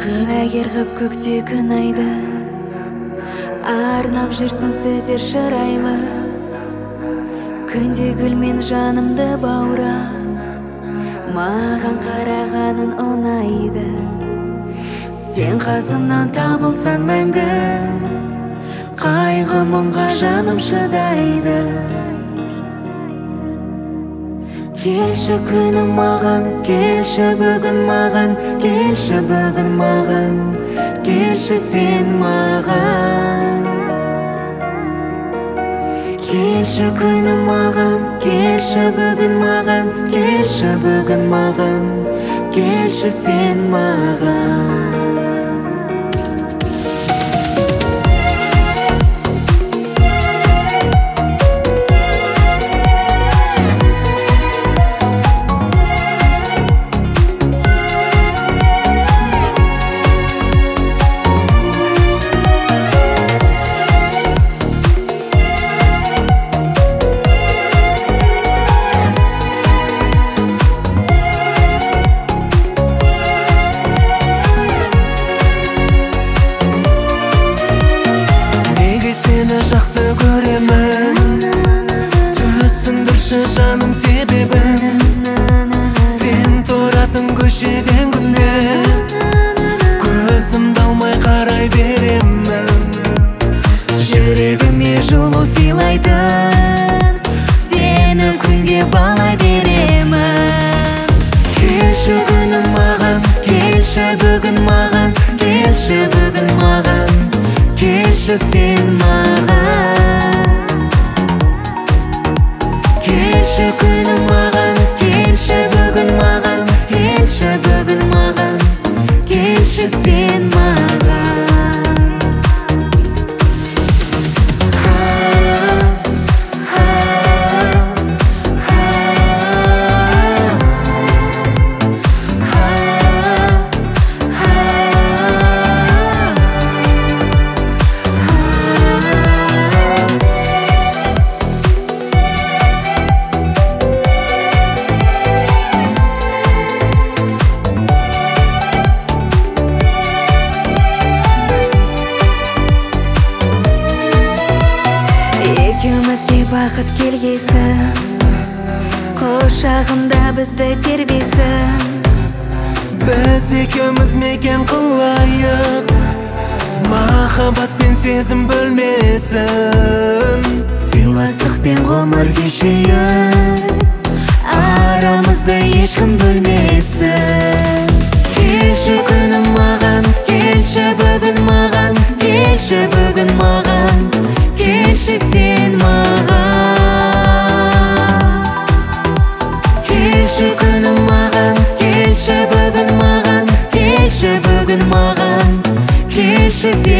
Күләгер қып көкте күн айды, арнап жүрсін сөздер шырайлы. Күнде гүлмен жанымды баура, маған қарағаның ұнайды. Сен қасымнан табылсан мәңгі, қайғы мұңға жаным шыдайды. Келші күнім маған, келші бүгін маған, келші бүгін маған, келші сен маған. Келші күнім маған, келші бүгін маған, келші бүгін маған, келші сен маған. Жақсы көремін, түсіндірші жаным себебін. Сен тұратын көшеден күнде көзімді алмай қарай беремін. Жүрегіме жылу сыйлайтын, сені күнге балай беремін. Келші күнім маған, келші бүгін маған, келші бүгін маған, келші сен маған. Келші күнім маған, келші бүгін маған, келші бүгін маған, келші сен маған. Екеумізге бақыт келгесін, құшағында бізді тербесін. Біз екеуміз мекен қылайық, махаббатпен сезім бөлмесін. Сыйластықпен ғұмыр кешейік, арамызды ешкім бөлмесін. Келші күнім маған, келші бүгін маған, келші бүгін маған, келші сен маған. Келші күнім маған, келші бүгін маған, келші бүгін маған, келші сен